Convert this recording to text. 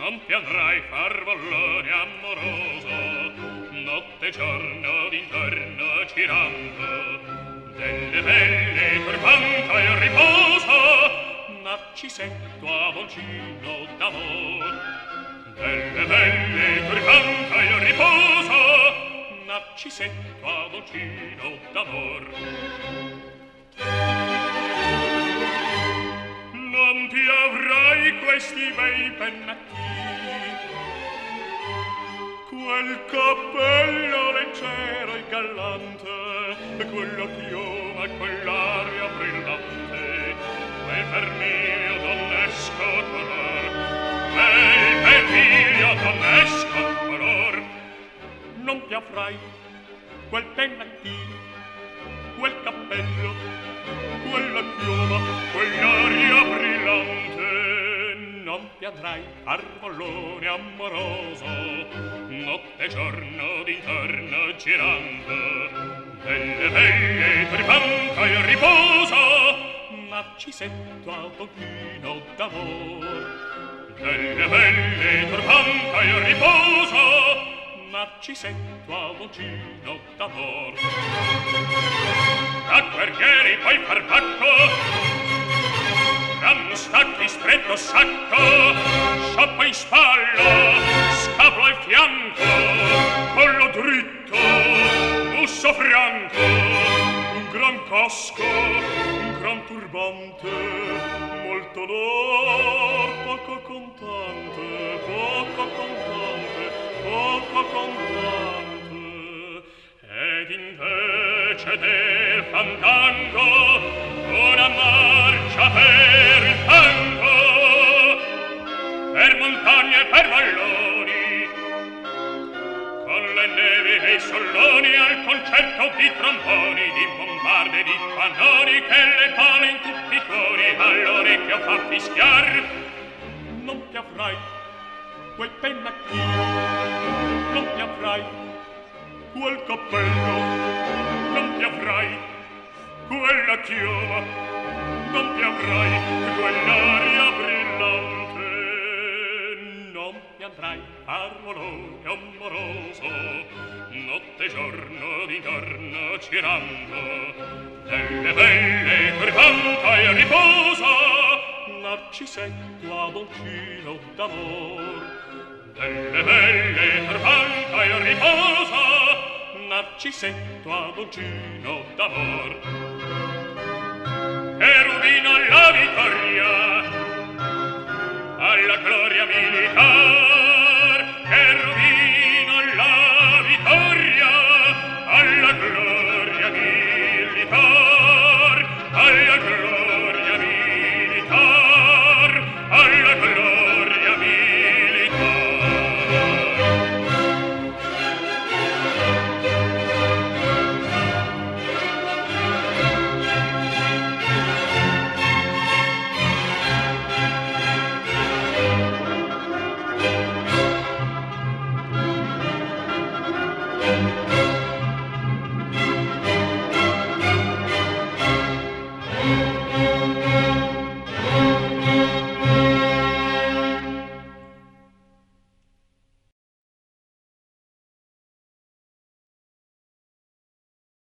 non ti andrai farvallone amoroso, notte e giorno d'intorno girando, delle belle turbanta il riposo, narcisetto avoncino d'amor. Delle belle turbanta il riposo, narcisetto avoncino d'amor. Non ti avrai questi bei pennacchi, quel cappello leggero e gallante, quella piuma e quell'aria brillante, quel vermiglio donnesco color, quel vermiglio donnesco color. Non ti avrai quel pennacchino, quel cappello, quella piuma, quell'aria brillante, non ti andrai farfallone amoroso, notte e giorno d'intorno girando, delle belle turbanta il riposo, narcisetto avoncino d'amor. Delle belle turbanta il riposo, narcisetto avoncino d'amor. Da guerrieri poi far pacco, da mustacchi stretto sacco, scioppo in spalla, scapolo al fianco, collo dritto, busto franco, un gran casco, un gran turbante, molto d'or, poco contante, poco contante, poco contante. Ed invece del fandango una marcia per il tango, per montagne e per valloni, con le nevi e i solloni al concerto di tromboni, di bombarde e di cannoni che le pale in tutti i cuori all'orecchio fa fischiar. Non ti avrai quel pennacchino, non ti avrai quel cappello, non ti avrai quella chioma, non ti avrai quell'aria brillante, non ti andrai farfallone amoroso, notte e giorno d'intorno girando, delle belle turbanta il riposo, narcisetto avoncino d'amor. Delle belle turbanta il riposo, narcisetto avoncino d'amor. E rubino alla vittoria, alla gloria militare,